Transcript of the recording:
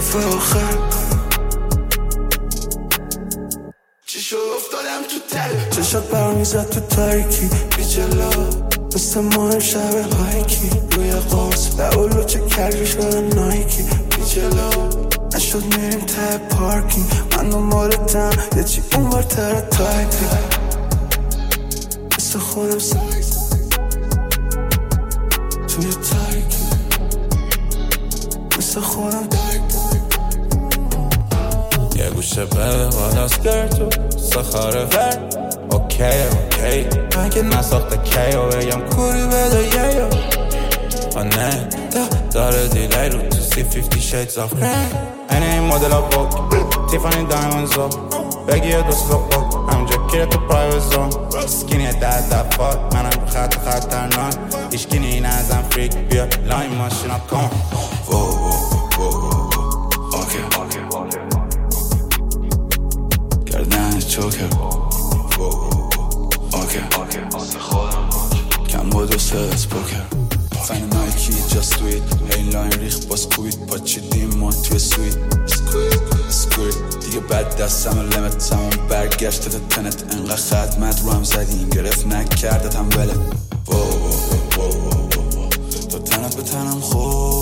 دفعه آخر چی شد افتادم تو تله چشات برمیزد تو تاریکی بی جلا مثل ماه شب هایکی روی قرص لولو چه کردی شدن نایکی بی جلا نشد میریم ته پارکینگ من دنبالتم یه چی اون برتر تایپی مثل خودم توی تاریکی مثل خودم یه گوشه بده بالا سکرتو سخاره ور اوکی من که نساخته کیو بگم کوری بده یه نه داره دیلی رو تو سی 50 shades of grey اینه این مدل ها بک تیفانی دایمونز ها بگی یه دوست بک همونجا کیره تو پرایوت زون سکینی 10 دفات منم خط خطرناک ایشکینی این ازم فریک بیا لاین ماشینا کن گردن چوکر کم بود و سرس پوکر فن نایکی جست دوید این لاین ریخ باز کوید پاچیدیم ما توی سوید سکوید دیگه بد دستم لمت تمام برگشت تا تنت انقدر خدمت رو هم زدیم گرفت نکردت هم بله تو تنت به تنم خود